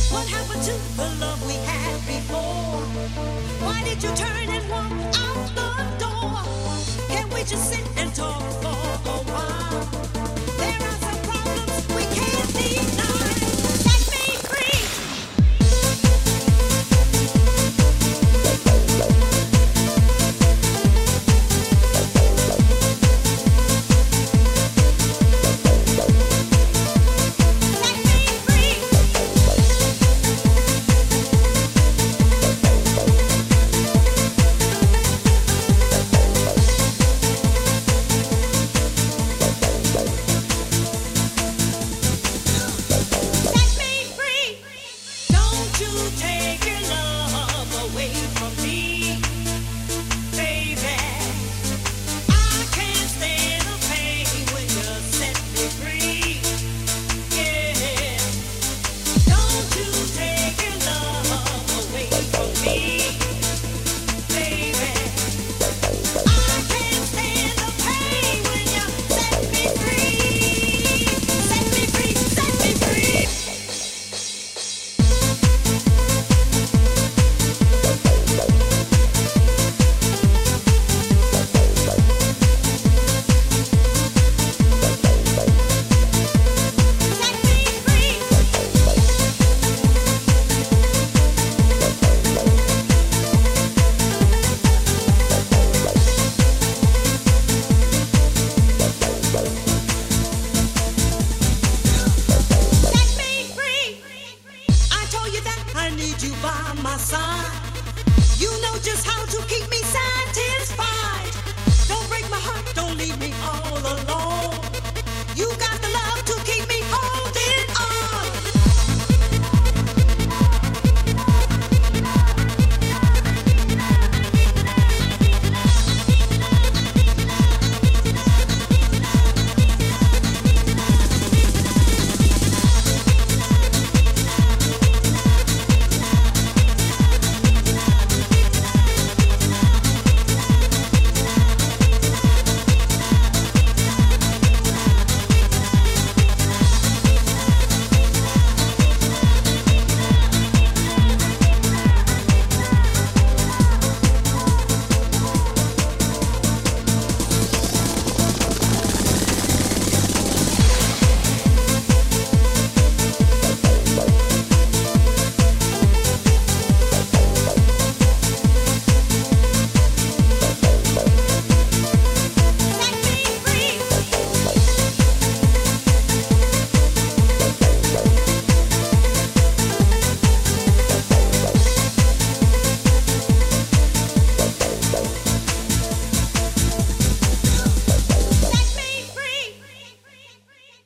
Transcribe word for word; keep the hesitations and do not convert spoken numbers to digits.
What happened to the love we had before? Why did you turn and walk out the door? Can't we just sit and talk for a while? There are some problems we can't deny. Set me free. I need you by my side. You know just how to keep me side.